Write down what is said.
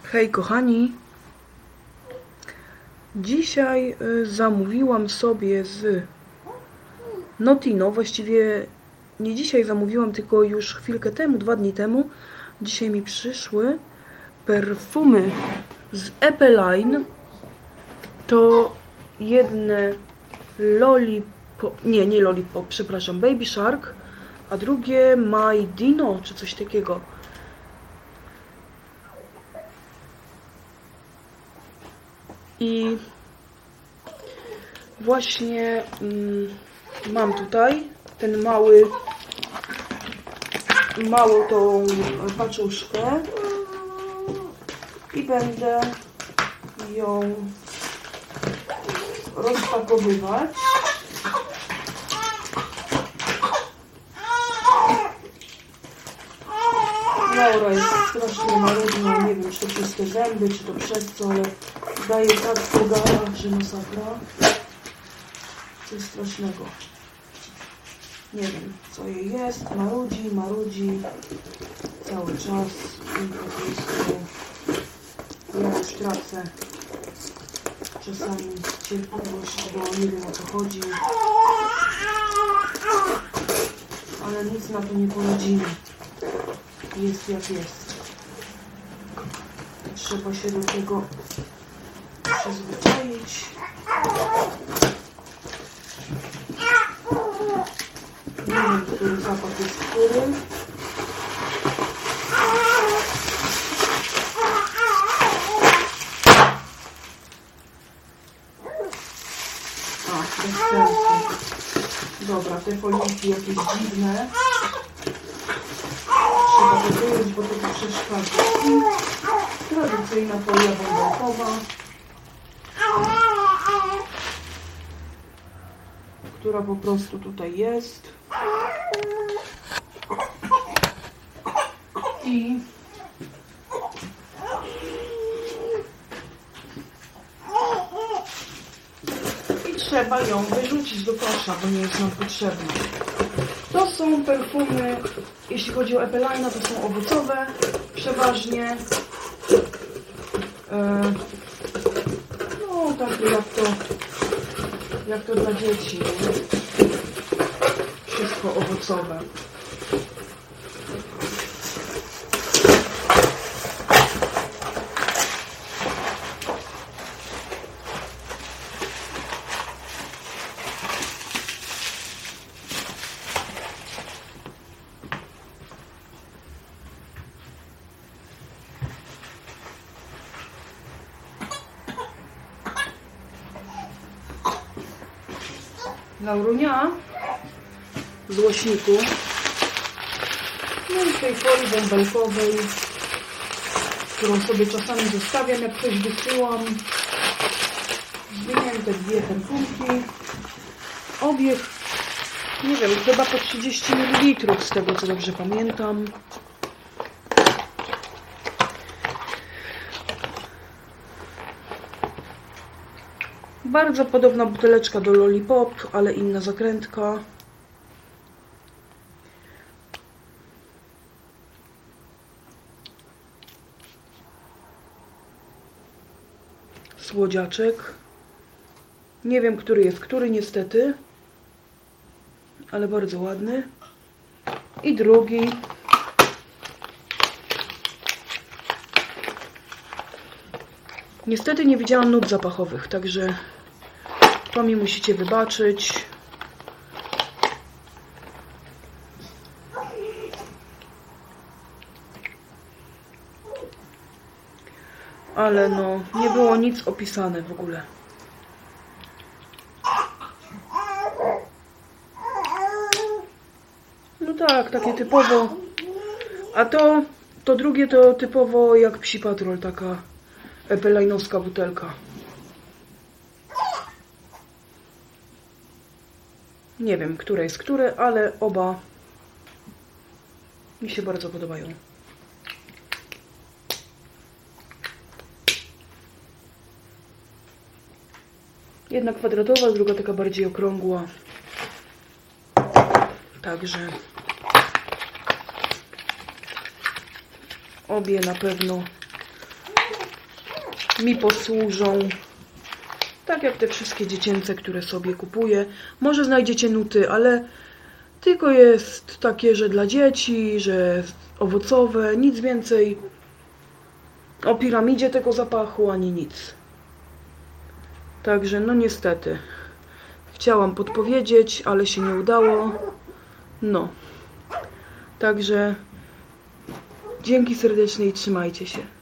Hej kochani, dzisiaj zamówiłam sobie z Notino, właściwie nie dzisiaj zamówiłam, tylko już chwilkę temu, 2 dni temu. Dzisiaj mi przyszły perfumy z Epeline. To jedne Lollipop, nie Lollipop, przepraszam, Baby Shark, a drugie My Dino, czy coś takiego. I właśnie mam tutaj ten małą tą paczuszkę i będę ją rozpakowywać. Laura jest strasznie marudna, nie wiem, czy to przez te zęby, czy to przez co, ale daje tak pogara, że masakra. Coś strasznego. Nie wiem, co jej jest. Marudzi cały czas. I po prostu ja już tracę czasami cierpliwość, bo nie wiem, o co chodzi. Ale nic na to nie poradzimy. Jest jak jest. Trzeba się do tego przyzwyczaić. Nie wiem, który zapach jest który. Bez sensu. Dobra, te foliki jakieś dziwne. Trzeba to wyjąć, bo to tu przeszkadza. I tradycyjna folia bąbelkowa, która po prostu tutaj jest. I trzeba ją wyrzucić do kosza, bo nie jest nam potrzebna. To są perfumy, jeśli chodzi o Epeline, to są owocowe, przeważnie. No, takie jak to dla dzieci. Nie? Wszystko owocowe. Laurunia z łośniku. No i tej folii bąbelkowej, którą sobie czasami zostawiam, jak coś wysyłam. Zwinięte 2 perfumki. Obie, nie wiem, chyba po 30 ml, z tego co dobrze pamiętam. Bardzo podobna buteleczka do Lollipop, ale inna zakrętka. Słodziaczek. Nie wiem, który jest który, niestety. Ale bardzo ładny. I drugi. Niestety nie widziałam nut zapachowych, także to mi musicie wybaczyć. Ale no, nie było nic opisane w ogóle. No tak, takie typowo. A to drugie to typowo jak Psi Patrol, taka epelajnowska butelka. Nie wiem, które jest które, ale oba mi się bardzo podobają. Jedna kwadratowa, druga taka bardziej okrągła. Także obie na pewno mi posłużą. Tak jak te wszystkie dziecięce, które sobie kupuję. Może znajdziecie nuty, ale tylko jest takie, że dla dzieci, że owocowe, nic więcej o piramidzie tego zapachu, ani nic. Także no niestety. Chciałam podpowiedzieć, ale się nie udało. No. Także dzięki serdeczne i trzymajcie się.